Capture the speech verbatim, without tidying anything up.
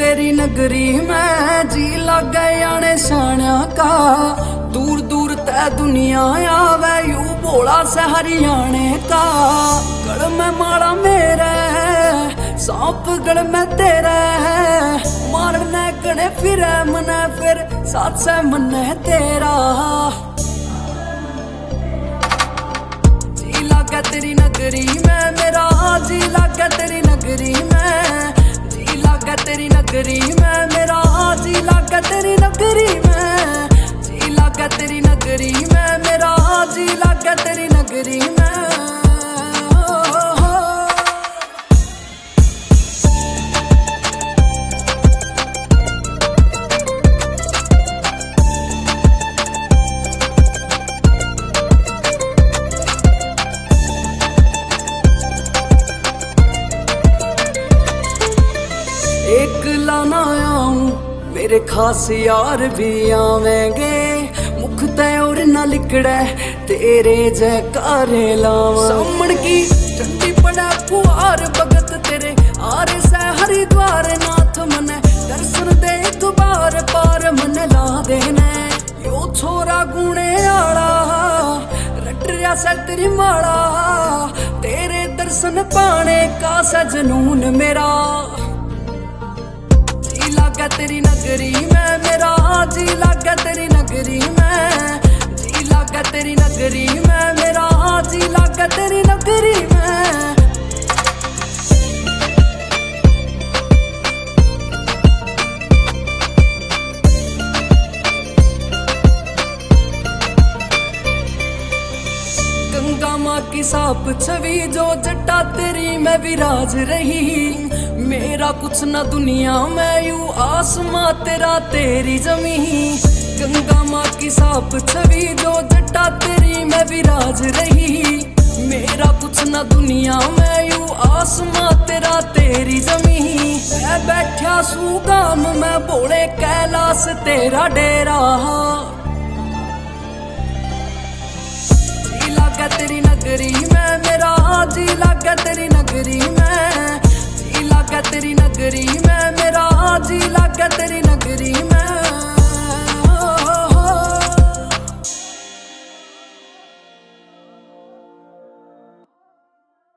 तेरी नगरी में, जी लग आने साण्या का। दूर दूर तै दुनिया आवे यू भोला से हरियाणे का। गढ़ में माड़ा मेरे सांप गढ़ में तेरे, मारने कने फिरे मने फिर साथ से मने तेरा। जी लागे तेरी नगरी में मेरा, जी लागे तेरी नगरी में, जी लागे तेरी नगरी में मेरा, जी लागे तेरी नगरी में, जी लागे तेरी नगरी में मेरा, जी लागे तेरी नगरी में। एक लाना आऊं मेरे खास यार भी आवेंगे, मुख तय और न लिकड़े तेरे जयकारे लावा। सामण की ठंडी पड़ा फुहार भगत तेरे आरे से हरिद्वार नाथ मने, दर्शन दे एक बार पार मन ला देने। यो छोरा गुणे आड़ा रट रहा से तेरी माड़ा, तेरे दर्शन पाने का सजनून मेरा। जी लागे तेरी नगरी में मेरा, जी लागे तेरी नगरी में, जी लागे तेरी नगरी में मेरा, जी लागे तेरी नगरी में। गंगा माँ की साफ छवि जो जटा तेरी में विराज रही, मेरा कुछ न दुनिया में यू आसमां तेरा तेरी जमी। गंगा माँ की साफ छवि जो जटा तेरी में विराज रही, मेरा कुछ न दुनिया में यू आसमां तेरा तेरी जमी। मैं बैठा सुगाम में भोले कैलाश तेरा डेरा। जी लागे तेरी नगरी में मेरा, जी लागे तेरी नगरी में,